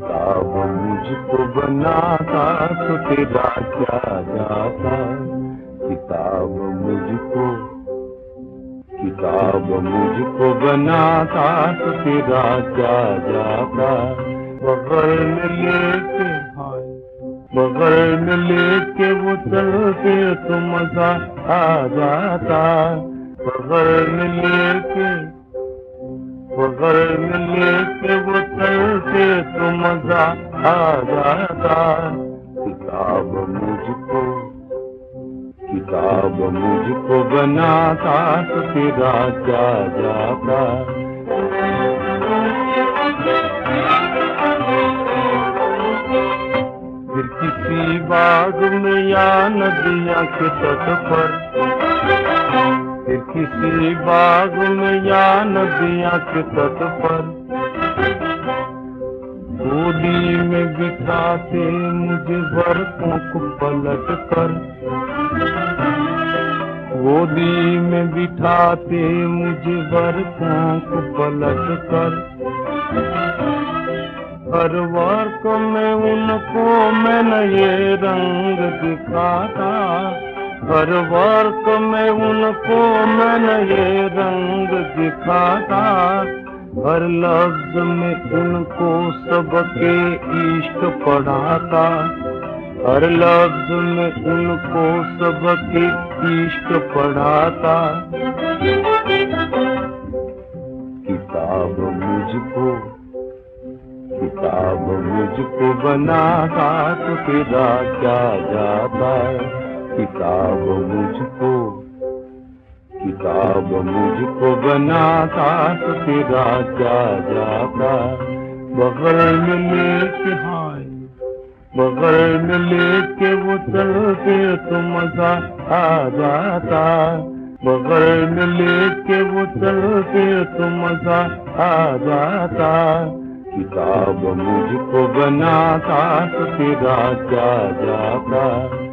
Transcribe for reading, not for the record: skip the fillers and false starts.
किताब मुझको बनाता तो तेरा क्या जाता। किताब मुझको बनाता तो तेरा क्या जाता। बगल में लेके बगल में लेके वो चलते तो मजा आ जाता। बगल में लेके वो चलते तो मजा आ जाता। किताब मुझको बनाता तो तेरा क्या जाता। फिर किसी बाग में या नदिया के तट पर, फिर किसी बाग में या नदिया के तट पर गोदी में बिठाते मुझे बरसों को पलट कर। गोदी में बिठाते मुझे बरसों को पलट कर। हर वर्क में उनको मैं नए रंग दिखाता। हर वर्क में उनको मैं नए रंग दिखाता। हर लफ्ज में उनको सबके इश्क पढ़ाता। हर लफ्ज में उनको सबके इश्क पढ़ाता। किताब मुझको बनाता तो तेरा क्या जाता। किताब मुझको बनाता तो तेरा क्या जाता। बगल में लेके वो चलते तो मजा आ जाता। बगल में लेके वो चलते तो मजा आ जाता। किताब मुझको बनाता तो तेरा क्या जाता।